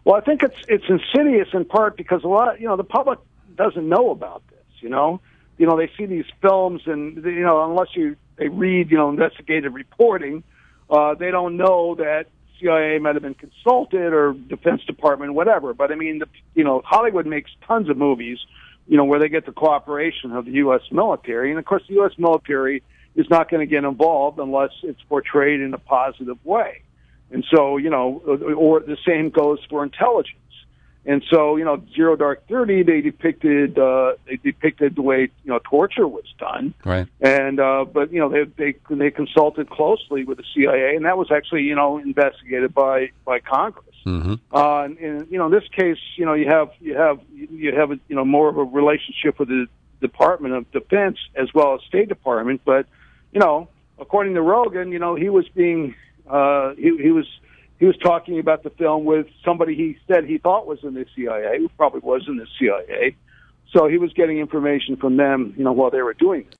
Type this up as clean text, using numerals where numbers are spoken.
Well, I think it's insidious in part because a lot, the public doesn't know about this. They see these films, and unless they read, investigative reporting, they don't know that CIA might have been consulted or Defense Department, whatever. But I mean, Hollywood makes tons of movies, where they get the cooperation of the U.S. military, and of course, the U.S. military is not going to get involved unless it's portrayed in a positive way. And so, or the same goes for intelligence. And so, Zero Dark 30, they depicted the way torture was done, right? And but they consulted closely with the CIA, and that was actually investigated by Congress. Mm-hmm. And in this case, you have more of a relationship with the Department of Defense as well as State Department, but according to Rogan, he was being he was talking about the film with somebody he said he thought was in the CIA, who probably was in the CIA. So he was getting information from them, while they were doing it.